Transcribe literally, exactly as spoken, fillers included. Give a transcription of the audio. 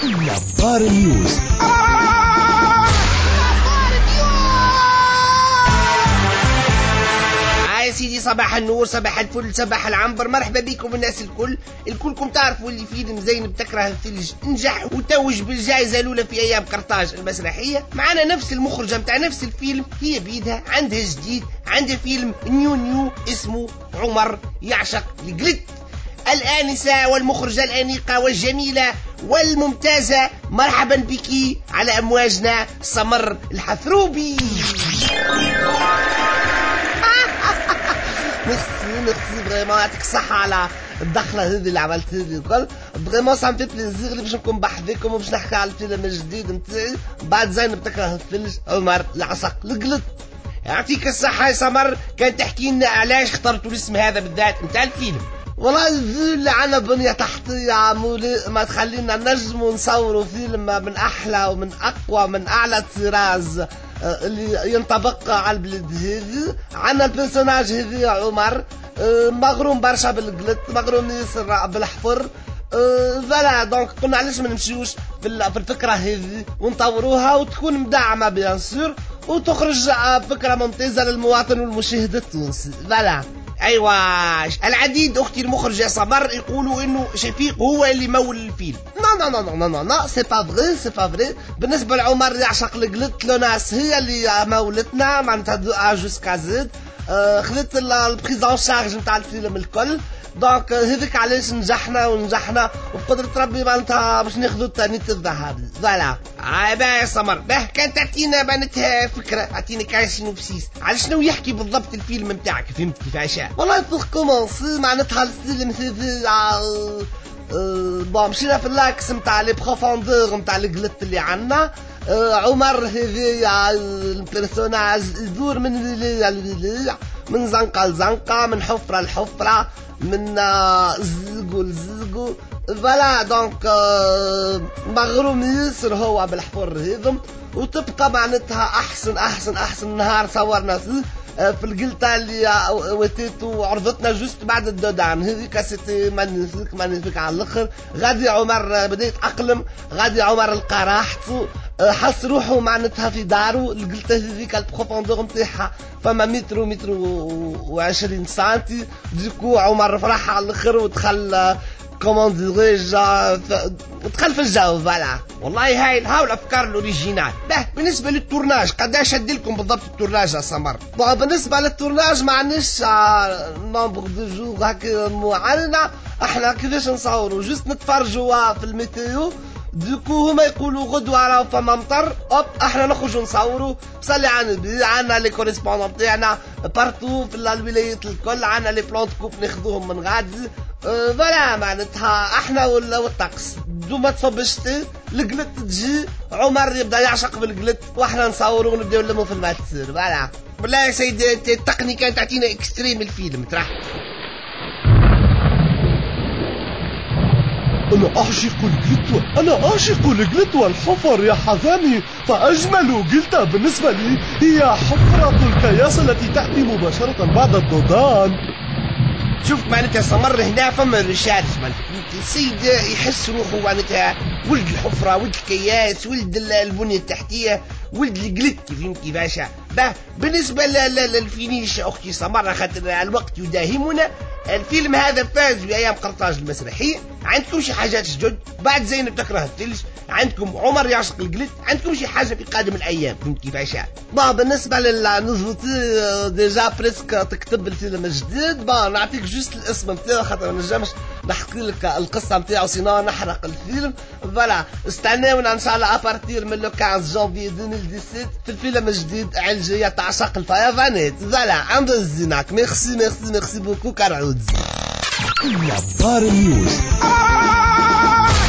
نظار نيوز. يا سيدي صباح النور، صباح الفل، صباح العنبر، مرحبا بكم الناس الكل. الكلكم تعرفوا اللي فيلم زينب تكره الثلج نجح وتوج بالجائزة الأولى في أيام قرطاج المسرحية. معنا نفس المخرجة متاع نفس الفيلم، هي بيدها عندها جديد، عندها فيلم نيو نيو اسمه عمر يعشق الجلد. الآنسة والمخرجة الأنيقة والجميلة والممتازة، مرحبا بك على أمواجنا سمر الحثروبي. ميرسي ميرسي فريمون، يعطيك الصحة على الدخلة هذه اللي عملتها لي الكل. فريمون سا مفي بليزير اللي باش نكون بحذيكم وباش نحكي على الفيلم الجديد نتاعي بعد زينب تكره الثلج عمر يعشق الجلد. يعطيك الصحة يا سمر، كان تحكي لنا علاش اخترتوا الاسم هذا بالذات نتاع الفيلم؟ والله الفيل اللي عنا بنية تحتية عمولي ما تخلينا نجم ونصوروا فيلم من أحلى ومن أقوى من أعلى طراز اللي ينطبق على البلد هذي. عنا البرسوناج هذي عمر مغروم برشا بالقلت، مغروم ياسر بالحفر. فوالا دونك قلنا علاش ما نمشيوش في الفكرة هذي ونطوروها وتكون مدعمة بيان سور وتخرج فكرة ممتازة للمواطن والمشاهد التونسي. فوالا ايوه. العديد اختي المخرجة صبر يقولوا انه شفيق هو اللي مول الفيلم. لا لا لا لا لا لا سي با فري سي با فري. بالنسبة لعمر يعشق القلت لوناس هي اللي مولتنا معناتها دو ا جوسكا زد. آه خذت البريزون شارج نتاع الفيلم الكل. دونك هذيك علاش نجحنا ونجحنا وبقدرة ربي معناتها باش ناخذوا التانيت الذهبي. فوالا آه باه يا سمر، باه كان تعطينا بانتها فكرة، اعطيني كاع سينوبسيس على شنو يحكي بالضبط الفيلم نتاعك، فهمت كيفاش؟ والله بور كومونسي معناتها الفيلم هذي أه بون مشينا في اللاكس نتاع لي بروفوندور نتاع القلت اللي عندنا. أه عمر هذي البيرسوناج يدور من لي من زنقة لزنقة، من حفرة لحفرة، من ززقو لززقو. فوالا دونك مغروم ياسر هو بالحفر هذم. وتبقى معناتها احسن احسن احسن نهار صورنا فيه في القلطة اللي وتيت وعرضتنا جوست بعد الدودان هذيك سيتي مانيفيك مانيفيك على الاخر. غادي عمر بدا يتأقلم، غادي عمر لقى راحته، حس روحه معناتها في دارو. القلطة هذيك البروفوندور نتاعها فما متر ومتر وعشرين سنتي. ديكو عمر فرح على الاخر ودخل كومون ديريج دخل في الجو. فوالا والله هاي هاو الافكار الاوريجينال. به بالنسبه للتورناج قداش ادي لكم بالضبط التورناج يا سمر؟ بالنسبه للتورناج ما عندناش نومبر دو جور هكا معينه. احنا كيفاش نصوروا جوست نتفرجوا في الميتيو. دوكو هما يقولوا غدوة راه فما مطر، اوب احنا نخرجوا نصوروا. صلي على النبي، عندنا لي كوريسبوندون تاعنا بارتو في الولايات الكل، عندنا لي بلانت كوب ناخذوهم من غادي. فوالا معناتها احنا والطقس دو ما تصبش القلت تجي عمر يبدا يعشق بالقلت واحنا نصوروا ونبداو نلموا في الماتير. فوالا بالله يا سيدي التقنية تعطينا اكستريم الفيلم ترى. أنا أعشق الجلد، أنا أعشق الجلد والحفر يا حزامي. فأجمل جلدة بالنسبة لي هي حفرة الكياس التي تأتي مباشرة بعد الدودان. شوف معناتها سمر هنا فما رشاد السيد يحس روحه معناتها ولد الحفرة، ولد الكياس، ولد البنية التحتية، ولد الجلد، فهمت كيفاش؟ باه بالنسبة للفينيش أختي سمر خاطر الوقت يداهمنا، الفيلم هذا فاز بأيام قرطاج المسرحية. عندكم شي حاجات جدد بعد زينب تكره الثلج، عندكم عمر يعشق الجلد، عندكم شي حاجة في قادم الأيام، فهمت كيفاش؟ با بالنسبة للنوفوتي ديجا بريسك تكتب الفيلم الجديد. با نعطيك جوست الاسم نتاعو خاطر ما نجمش نحكي لك القصة نتاعو سينو نحرق الفيلم. فوالا استناونا ان شاء الله ابارتير من لو خمسة جانفي ألفين وسبعطاش في الفيلم الجديد علجية تعشق الفيضانات. فوالا عند الزيناك. ميرسي ميرسي ميرسي بوكو كارعود. نظار نيوز.